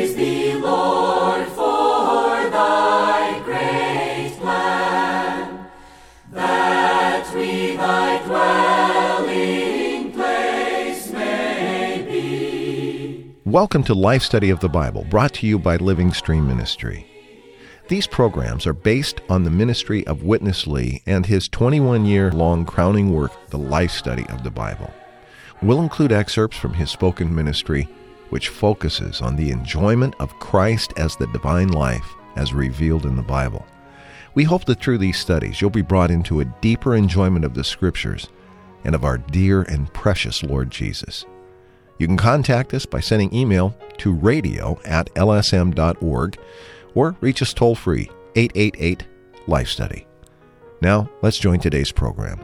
Praise thee, Lord, for thy great plan, that we thy dwelling place may be. Welcome to Life Study of the Bible, brought to you by Living Stream Ministry. These programs are based on the ministry of Witness Lee and his 21-year-long crowning work, The Life Study of the Bible. We'll include excerpts from his spoken ministry, which focuses on the enjoyment of Christ as the divine life as revealed in the Bible. We hope that through these studies you'll be brought into a deeper enjoyment of the Scriptures and of our dear and precious Lord Jesus. You can contact us by sending email to radio@lsm.org or reach us toll-free, 888-LIFE-STUDY. Now, let's join today's program.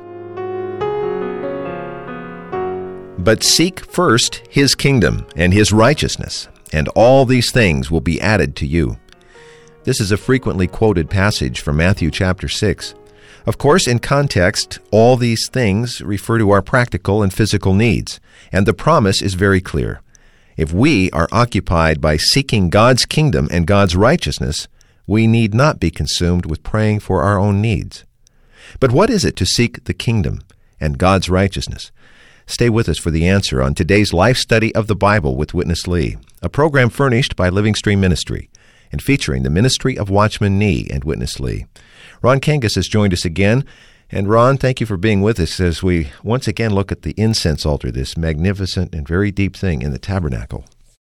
But seek first His kingdom and His righteousness, and all these things will be added to you. This is a frequently quoted passage from Matthew chapter 6. Of course, in context, all these things refer to our practical and physical needs, and the promise is very clear. If we are occupied by seeking God's kingdom and God's righteousness, we need not be consumed with praying for our own needs. But what is it to seek the kingdom and God's righteousness? Stay with us for the answer on today's Life Study of the Bible with Witness Lee, a program furnished by Living Stream Ministry and featuring the ministry of Watchman Nee and Witness Lee. Ron Kangas has joined us again. And Ron, thank you for being with us as we once again look at the incense altar, this magnificent and very deep thing in the tabernacle.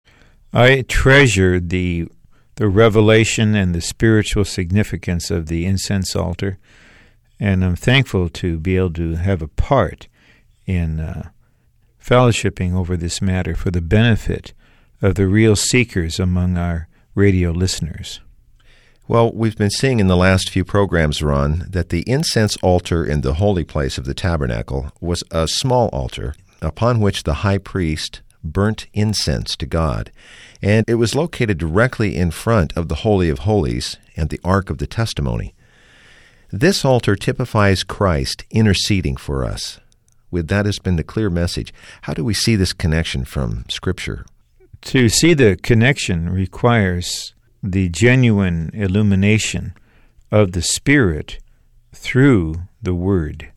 I treasure the revelation and the spiritual significance of the incense altar, and I'm thankful to be able to have a part in fellowshipping over this matter for the benefit of the real seekers among our radio listeners. Well, we've been seeing in the last few programs, Ron, that the incense altar in the holy place of the tabernacle was a small altar upon which the high priest burnt incense to God, and it was located directly in front of the Holy of Holies and the Ark of the Testimony. This altar typifies Christ interceding for us. With that has been the clear message. How do we see this connection from Scripture? To see the connection requires the genuine illumination of the Spirit through the Word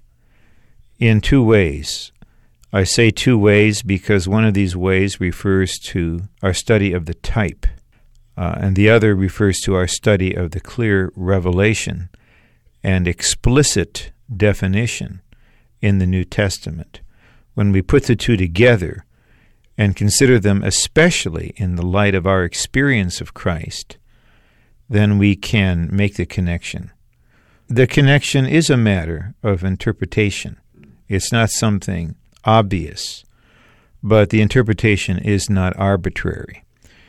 in two ways. I say two ways because one of these ways refers to our study of the type, and the other refers to our study of the clear revelation and explicit definition in the New Testament. When we put the two together and consider them especially in the light of our experience of Christ, then we can make the connection. The connection is a matter of interpretation. It's not something obvious, but the interpretation is not arbitrary.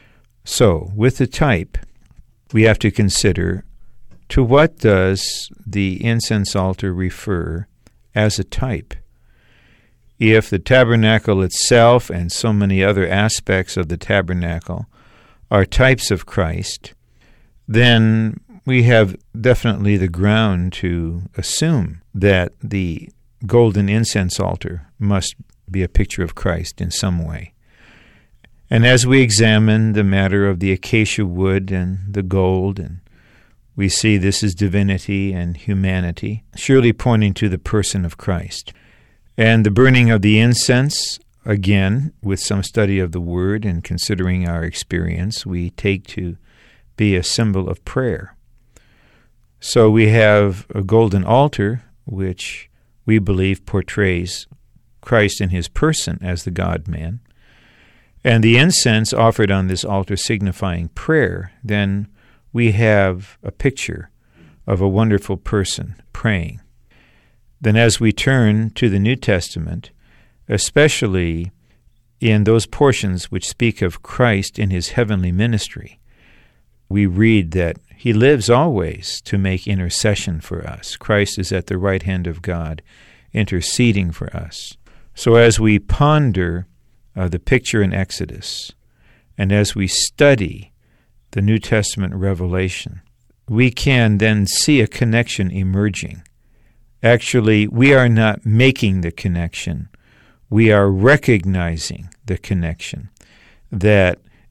So, with the type, we have to consider to what does the incense altar refer as a type? If the tabernacle itself and so many other aspects of the tabernacle are types of Christ, then we have definitely the ground to assume that the golden incense altar must be a picture of Christ in some way. And as we examine the matter of the acacia wood and the gold, and we see this is divinity and humanity, surely pointing to the person of Christ. And the burning of the incense, again, with some study of the Word and considering our experience, we take to be a symbol of prayer. So we have a golden altar, which we believe portrays Christ in His person as the God-man, and the incense offered on this altar signifying prayer. Then we have a picture of a wonderful person praying. Then as we turn to the New Testament, especially in those portions which speak of Christ in His heavenly ministry, we read that He lives always to make intercession for us. Christ is at the right hand of God, interceding for us. So as we ponder the picture in Exodus, and as we study the New Testament revelation, we can then see a connection emerging. Actually, we are not making the connection. We are recognizing the connection, that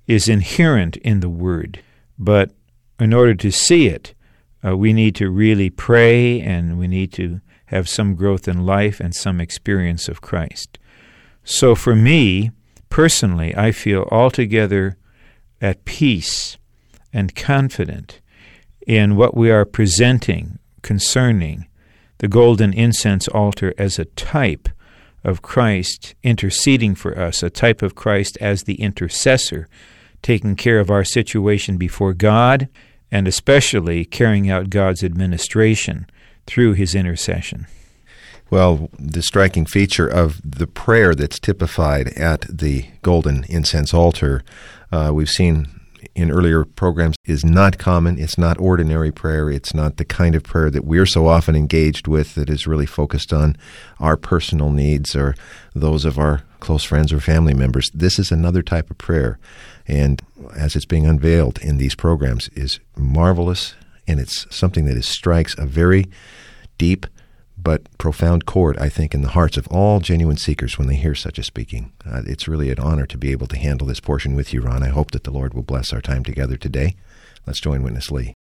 is inherent in the Word. But in order to see it, we need to really pray, and we need to have some growth in life and some experience of Christ. So for me, personally, I feel altogether at peace and confident in what we are presenting concerning the golden incense altar as a type of Christ interceding for us, a type of Christ as the intercessor, taking care of our situation before God, and especially carrying out God's administration through his intercession. Well, the striking feature of the prayer that's typified at the golden incense altar, we've seen in earlier programs, is not common. It's not ordinary prayer. It's not the kind of prayer that we're so often engaged with that is really focused on our personal needs or those of our close friends or family members. This is another type of prayer, and as it's being unveiled in these programs, is marvelous, and it's something that strikes a very deep but profound chord, I think, in the hearts of all genuine seekers when they hear such a speaking. It's really an honor to be able to handle this portion with you, Ron. I hope that the Lord will bless our time together today. Let's join Witness Lee.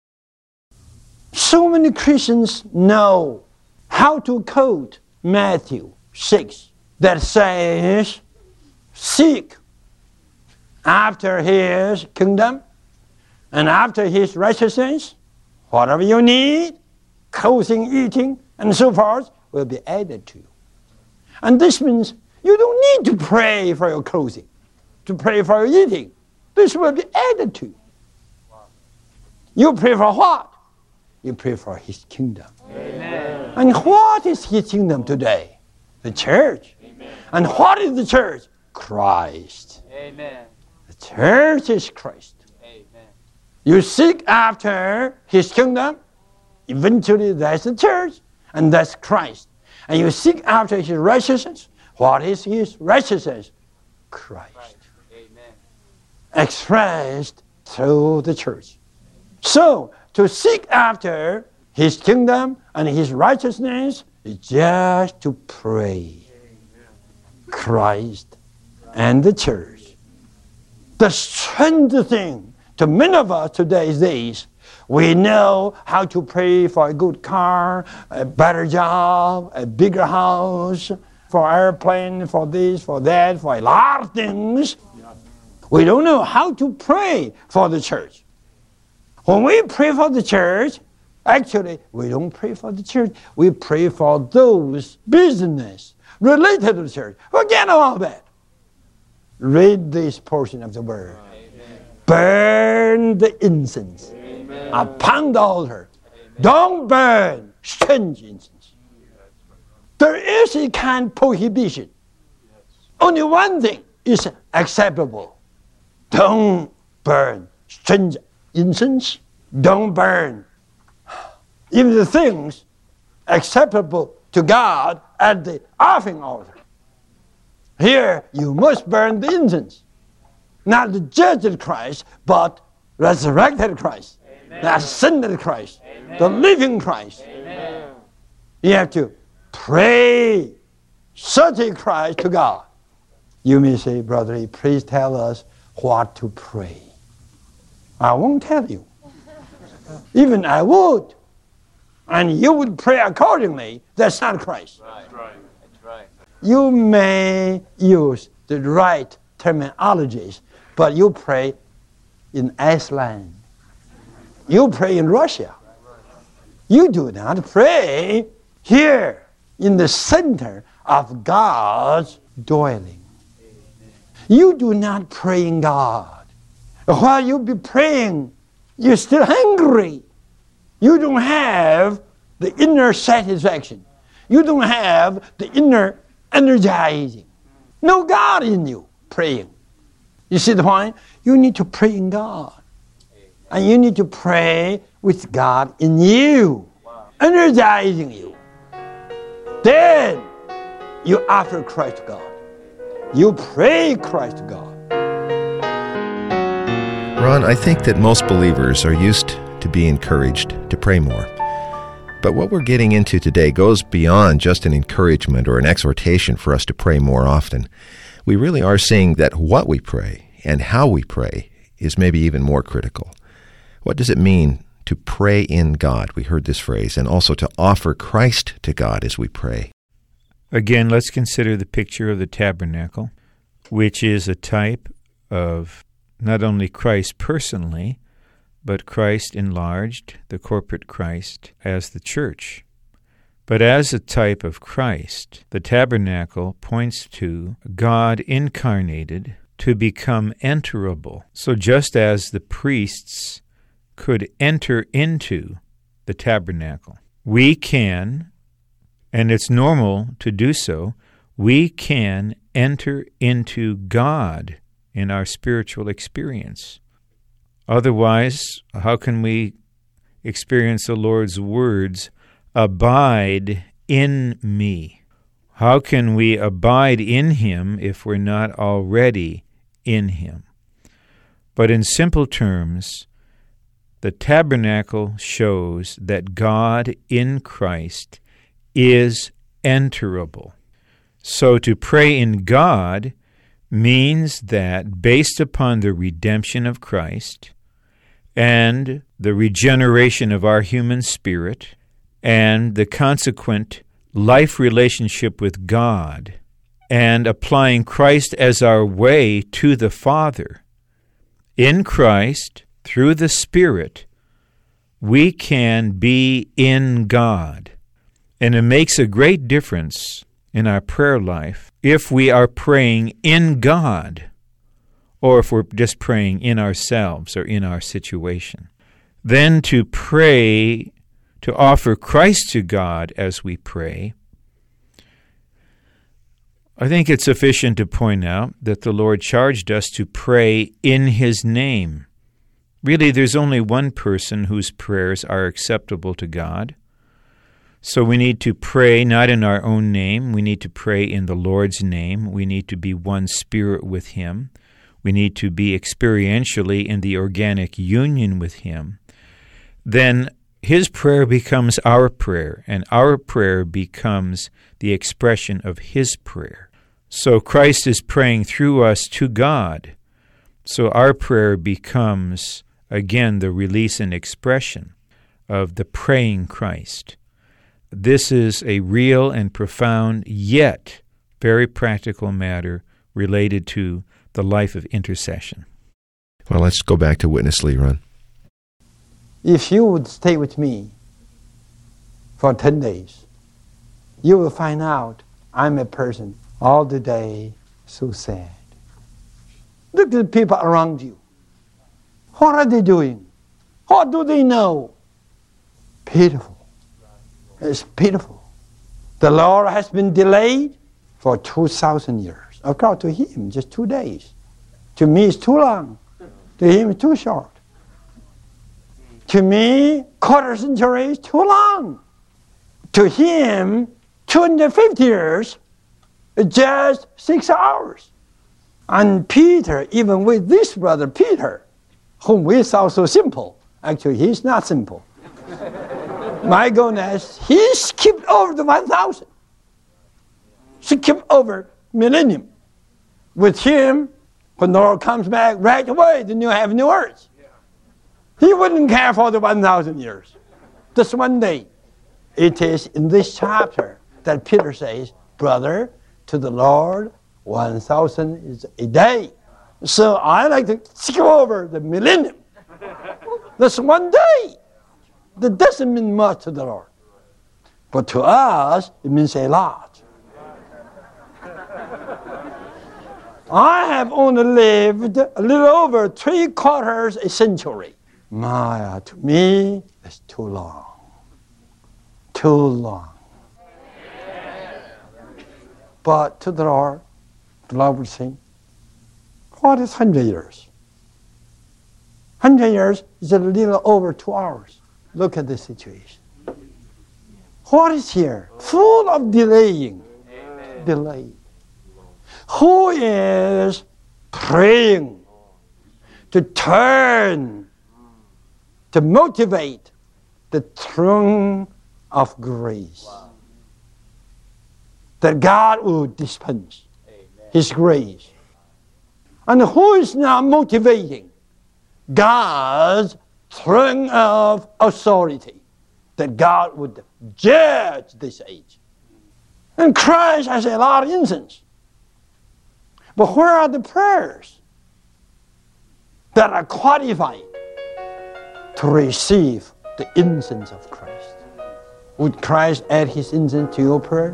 So many Christians know how to quote Matthew 6 that says, "Seek after his kingdom and after his righteousness, whatever you need, clothing, eating, and so forth, will be added to you." And this means you don't need to pray for your clothing, to pray for your eating. This will be added to you. You pray for what? You pray for his kingdom. Amen. And what is his kingdom today? The church. Amen. And what is the church? Christ. Amen. The church is Christ. Amen. You seek after his kingdom, eventually that's the church, and that's Christ. And you seek after his righteousness. What is his righteousness? Christ. Amen. Expressed through the church. So, to seek after his kingdom and his righteousness is just to pray. Christ and the church. The strange thing to many of us today is this: we know how to pray for a good car, a better job, a bigger house, for airplane, for this, for that, for a lot of things. We don't know how to pray for the church. When we pray for the church, actually, we don't pray for the church. We pray for those business related to the church. Forget about that. Read this portion of the word. Amen. Burn the incense. Amen. Upon the altar. Amen. Don't burn strange incense. There is a kind of prohibition. Only one thing is acceptable. Don't burn strange incense. Don't burn even the things acceptable to God at the offering altar. Here, you must burn the incense. Not the judged Christ, but resurrected Christ. Amen. The ascended Christ. Amen. The living Christ. Amen. You have to pray such a cry to God. You may say, "Brother, please tell us what to pray." I won't tell you. Even I would. And you would pray accordingly. That's not Christ. Right. That's right. You may use the right terminologies, but you pray in Iceland. You pray in Russia. You do not pray here in the center of God's dwelling. You do not pray in God. While you be praying, you're still hungry. You don't have the inner satisfaction. You don't have the inner energizing. No God in you praying. You see the point? You need to pray in God. And you need to pray with God in you, energizing you. Then you offer Christ to God. You pray Christ to God. Ron, I think that most believers are used to be encouraged to pray more. But what we're getting into today goes beyond just an encouragement or an exhortation for us to pray more often. We really are seeing that what we pray and how we pray is maybe even more critical. What does it mean to pray in God? We heard this phrase, and also to offer Christ to God as we pray. Again, let's consider the picture of the tabernacle, which is a type of not only Christ personally, but Christ enlarged, the corporate Christ, as the church. But as a type of Christ, the tabernacle points to God incarnated to become enterable. So just as the priests could enter into the tabernacle, we can, and it's normal to do so, we can enter into God in our spiritual experience. Otherwise, how can we experience the Lord's words, "Abide in me"? How can we abide in Him if we're not already in Him? But in simple terms, the tabernacle shows that God in Christ is enterable. So to pray in God means that based upon the redemption of Christ and the regeneration of our human spirit and the consequent life relationship with God and applying Christ as our way to the Father, in Christ, through the Spirit, we can be in God. And it makes a great difference in our prayer life if we are praying in God or if we're just praying in ourselves or in our situation. Then to pray, to offer Christ to God as we pray, I think it's sufficient to point out that the Lord charged us to pray in His name. Really, there's only one person whose prayers are acceptable to God. So we need to pray not in our own name. We need to pray in the Lord's name. We need to be one spirit with Him. We need to be experientially in the organic union with Him. Then His prayer becomes our prayer, and our prayer becomes the expression of His prayer. So Christ is praying through us to God. So our prayer becomes, again, the release and expression of the praying Christ. This is a real and profound, yet very practical matter related to the life of intercession. Well, let's go back to Witness Lee, Ron. If you would stay with me for 10 days, you will find out I'm a person all the day so sad. Look at the people around you. What are they doing? What do they know? Pitiful. It's pitiful. The Lord has been delayed for 2,000 years. Of course, to Him, just 2 days. To me, it's too long. To Him, it's too short. To me, quarter century is too long. To Him, 250 years is just 6 hours. And Peter, even with this brother Peter, whom we saw so simple, actually he's not simple. My goodness, he skipped over the 1,000. Skipped over millennium. With him, when the Lord comes back right away, the new heaven, new earth. He wouldn't care for the 1,000 years. Just one day. It is in this chapter that Peter says, brother, to the Lord, 1,000 is a day. So I like to skip over the millennium. That's one day. That doesn't mean much to the Lord. But to us, it means a lot. I have only lived a little over 3/4 a century. To me, it's too long. Too long. But to the Lord would say, what is 100 years? 100 years is a little over 2 hours. Look at the situation. What is here? Full of delaying. Amen. Delay. Who is praying to turn, to motivate the throne of grace? Wow. That God will dispense His grace. And who is now motivating? God's throne of authority, that God would judge this age. And Christ has a lot of incense. But where are the prayers that are qualified to receive the incense of Christ? Would Christ add his incense to your prayer?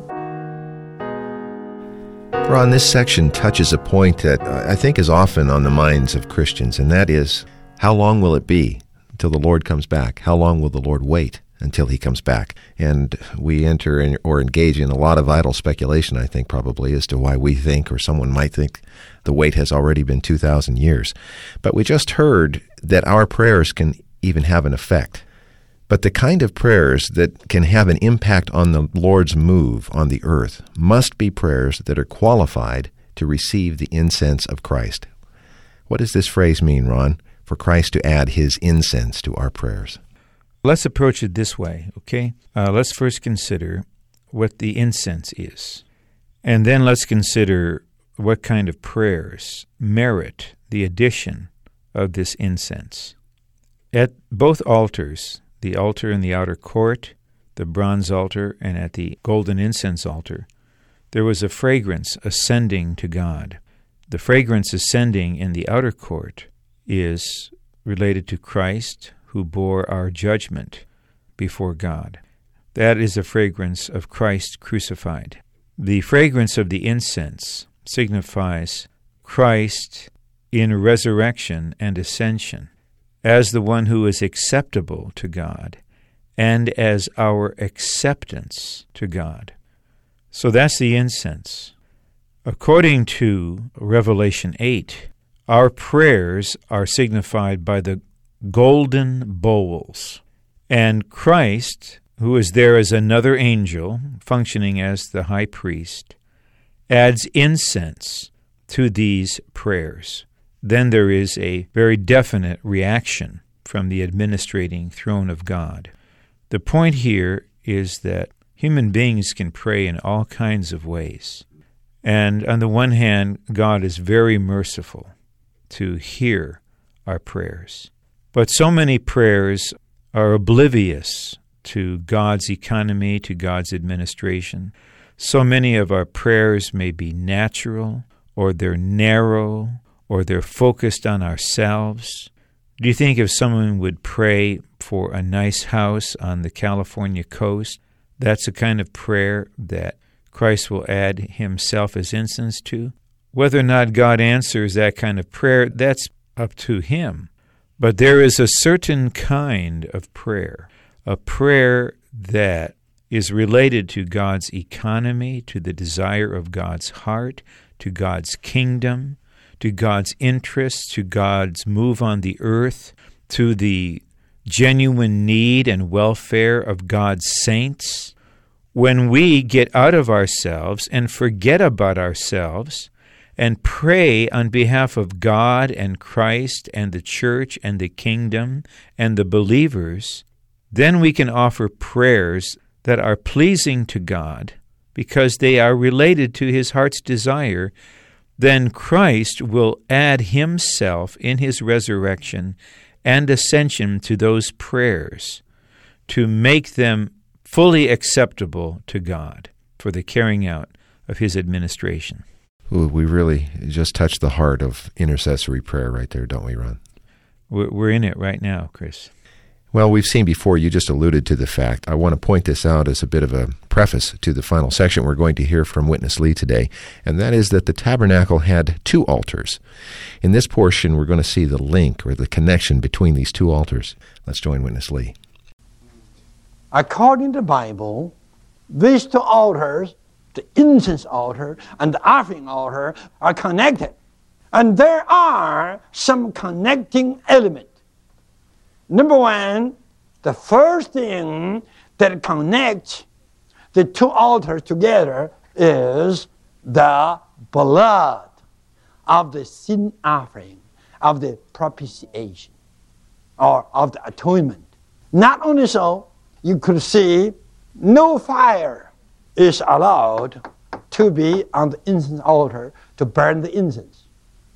Ron, this section touches a point that I think is often on the minds of Christians, and that is, how long will it be until the Lord comes back? How long will the Lord wait until he comes back? And we enter in, or engage in a lot of idle speculation, I think, probably, as to why we think, or someone might think, the wait has already been 2,000 years. But we just heard that our prayers can even have an effect. But the kind of prayers that can have an impact on the Lord's move on the earth must be prayers that are qualified to receive the incense of Christ. What does this phrase mean, Ron, for Christ to add his incense to our prayers? Let's approach it this way, okay? Let's first consider what the incense is. And then let's consider what kind of prayers merit the addition of this incense. At both altars, the altar in the outer court, the bronze altar, and at the golden incense altar, there was a fragrance ascending to God. The fragrance ascending in the outer court is related to Christ, who bore our judgment before God. That is a fragrance of Christ crucified. The fragrance of the incense signifies Christ in resurrection and ascension, as the one who is acceptable to God, and as our acceptance to God. So that's the incense. According to Revelation 8, our prayers are signified by the golden bowls. And Christ, who is there as another angel, functioning as the high priest, adds incense to these prayers. Then there is a very definite reaction from the administrating throne of God. The point here is that human beings can pray in all kinds of ways. And on the one hand, God is very merciful to hear our prayers. But so many prayers are oblivious to God's economy, to God's administration. So many of our prayers may be natural, or they're narrow, or they're focused on ourselves. Do you think if someone would pray for a nice house on the California coast, that's the kind of prayer that Christ will add himself as incense to? Whether or not God answers that kind of prayer, that's up to him. But there is a certain kind of prayer, a prayer that is related to God's economy, to the desire of God's heart, to God's kingdom, to God's interests, to God's move on the earth, to the genuine need and welfare of God's saints. When we get out of ourselves and forget about ourselves and pray on behalf of God and Christ and the church and the kingdom and the believers, then we can offer prayers that are pleasing to God because they are related to his heart's desire. Then Christ will add himself in his resurrection and ascension to those prayers to make them fully acceptable to God for the carrying out of his administration. Ooh, we really just touched the heart of intercessory prayer right there, don't we, Ron? We're in it right now, Chris. Well, we've seen before, you just alluded to the fact. I want to point this out as a bit of a preface to the final section we're going to hear from Witness Lee today, and that is that the tabernacle had two altars. In this portion, we're going to see the link or the connection between these two altars. Let's join Witness Lee. According to the Bible, these two altars, the incense altar and the offering altar, are connected. And there are some connecting elements. Number one, the first thing that connects the two altars together is the blood of the sin offering, of the propitiation, or of the atonement. Not only so, you could see no fire is allowed to be on the incense altar to burn the incense.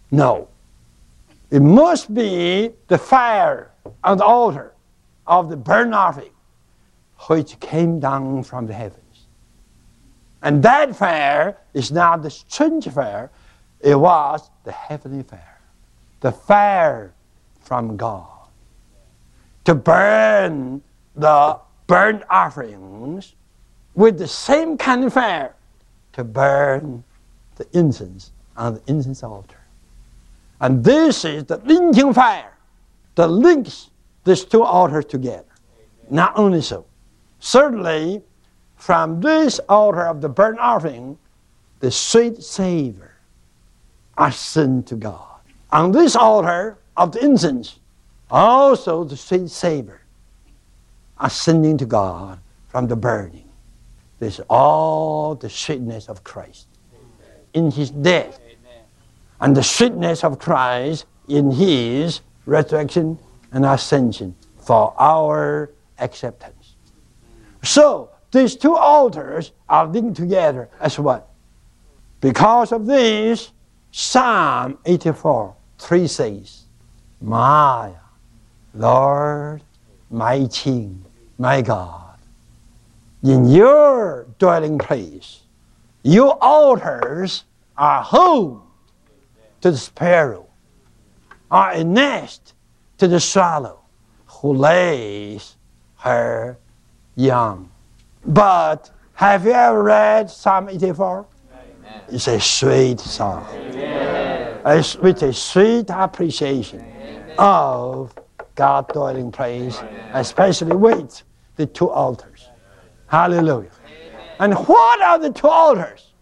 No. It must be the fire on the altar of the burnt offering which came down from the heavens. And that fire is not the strange fire, it was the heavenly fire. The fire from God. To burn the burnt offerings with the same kind of fire to burn the incense on the incense altar. And this is the linking fire that links these two altars together. Not only so, certainly from this altar of the burnt offering, the sweet savor ascends to God. On this altar of the incense, also the sweet savor ascending to God from the burning. This is all the sweetness of Christ in His death, and the sweetness of Christ in His resurrection and ascension for our acceptance. So, these two altars are linked together as one. Because of this, Psalm 84:3 says, My Lord, my King, my God, in your dwelling place, your altars are home to the sparrow, are a nest to the swallow who lays her young. But have you ever read Psalm 84? Amen. It's a sweet psalm. With a sweet appreciation of God's dwelling place, especially with the two altars. Hallelujah. And what are the two altars?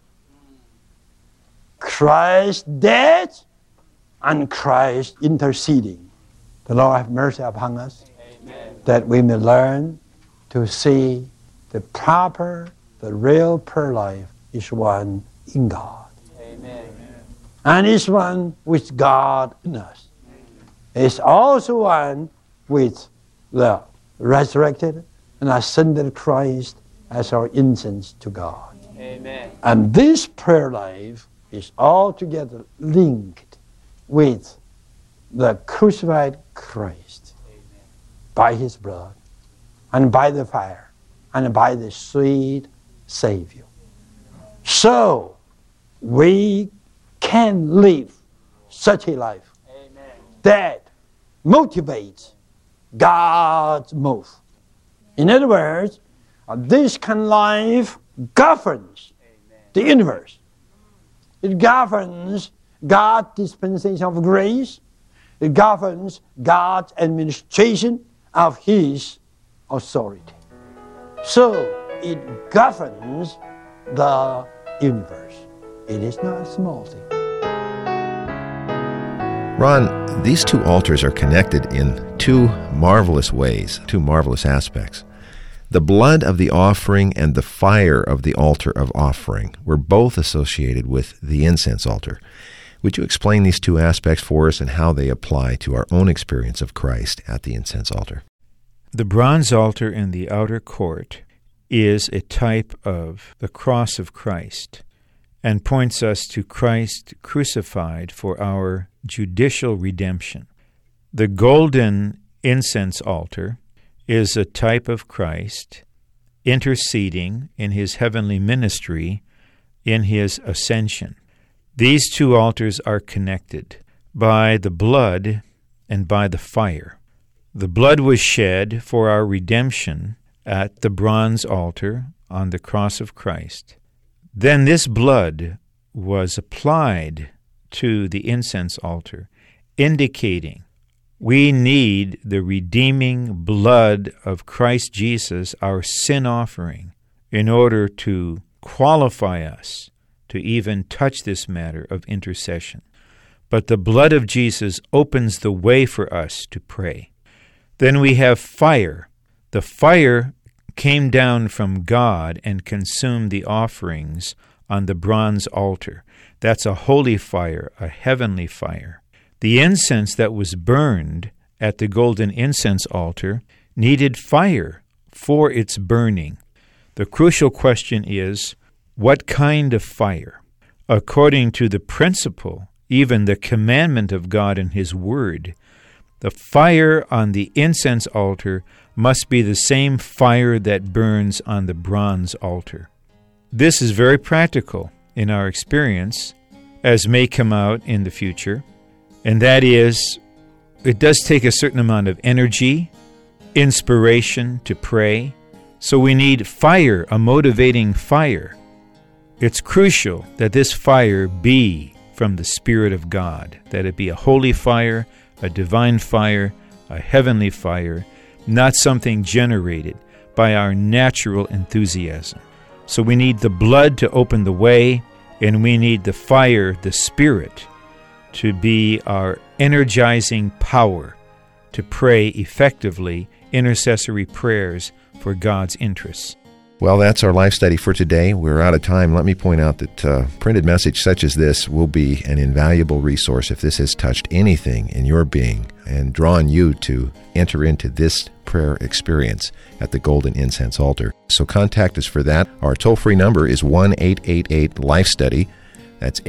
Christ's death and Christ interceding. The Lord have mercy upon us, that we may learn to see the real prayer life is one in God. Amen. And is one with God in us. It's also one with the resurrected and ascended Christ as our incense to God. Amen. And this prayer life is altogether linked with the crucified Christ. Amen. By His blood and by the fire and by the sweet Savior. So we can live such a life that motivates God's move. In other words, this kind of life governs the universe. It governs God's dispensation of grace. It governs God's administration of His authority. So it governs the universe. It is not a small thing. Ron, these two altars are connected in two marvelous ways, two marvelous aspects. The blood of the offering and the fire of the altar of offering were both associated with the incense altar. Would you explain these two aspects for us and how they apply to our own experience of Christ at the incense altar? The bronze altar in the outer court is a type of the cross of Christ and points us to Christ crucified for our judicial redemption. The golden incense altar is a type of Christ interceding in His heavenly ministry in His ascension. These two altars are connected by the blood and by the fire. The blood was shed for our redemption at the bronze altar on the cross of Christ. Then this blood was applied to the incense altar, indicating we need the redeeming blood of Christ Jesus, our sin offering, in order to qualify us to even touch this matter of intercession. But the blood of Jesus opens the way for us to pray. Then we have fire. The fire came down from God and consumed the offerings on the bronze altar. That's a holy fire, a heavenly fire. The incense that was burned at the golden incense altar needed fire for its burning. The crucial question is, what kind of fire? According to the principle even the commandment of God and His Word, the fire on the incense altar must be the same fire that burns on the bronze altar. This is very practical in our experience, as may come out in the future, and that is, it does take a certain amount of energy, inspiration to pray, so we need fire, a motivating fire. It's crucial that this fire be from the Spirit of God, that it be a holy fire, a divine fire, a heavenly fire, not something generated by our natural enthusiasm. So we need the blood to open the way, and we need the fire, the Spirit, to be our energizing power to pray effectively intercessory prayers for God's interests. Well, that's our life study for today. We're out of time. Let me point out that printed message such as this will be an invaluable resource if this has touched anything in your being and drawn you to enter into this prayer experience at the Golden Incense Altar. So contact us for that. Our toll-free number is 1-888-LIFE-STUDY. That's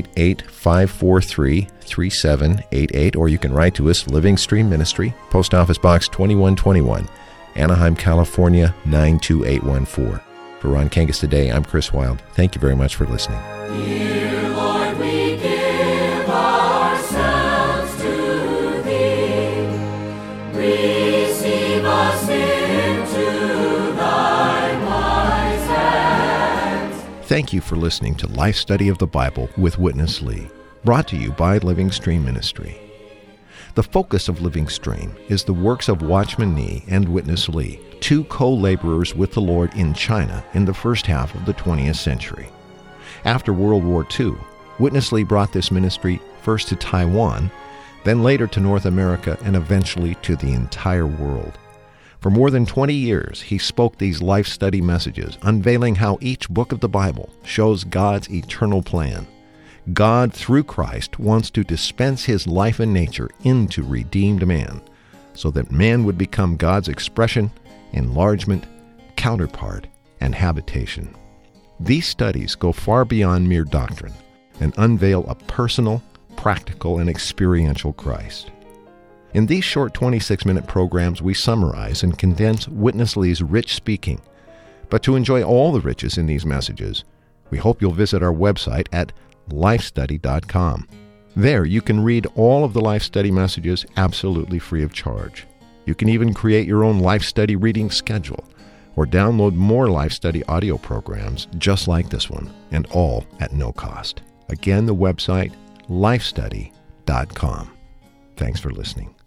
888-543-3788. Or you can write to us, Living Stream Ministry, Post Office Box 2121. Anaheim, California, 92814. For Ron Kangas Today, I'm Chris Wilde. Thank you very much for listening. Dear Lord, we give ourselves to Thee. Receive us into Thy wise hands. Thank you for listening to Life Study of the Bible with Witness Lee, brought to you by Living Stream Ministry. The focus of Living Stream is the works of Watchman Nee and Witness Lee, two co-laborers with the Lord in China in the first half of the 20th century. After World War II, Witness Lee brought this ministry first to Taiwan, then later to North America, and eventually to the entire world. For more than 20 years, he spoke these life study messages, unveiling how each book of the Bible shows God's eternal plan. God, through Christ, wants to dispense His life and nature into redeemed man, so that man would become God's expression, enlargement, counterpart, and habitation. These studies go far beyond mere doctrine and unveil a personal, practical, and experiential Christ. In these short 26-minute programs, we summarize and condense Witness Lee's rich speaking. But to enjoy all the riches in these messages, we hope you'll visit our website at lifestudy.com. There you can read all of the Life Study messages absolutely free of charge. You can even create your own Life Study reading schedule or download more Life Study audio programs just like this one, and all at no cost. Again, the website, lifestudy.com. Thanks for listening.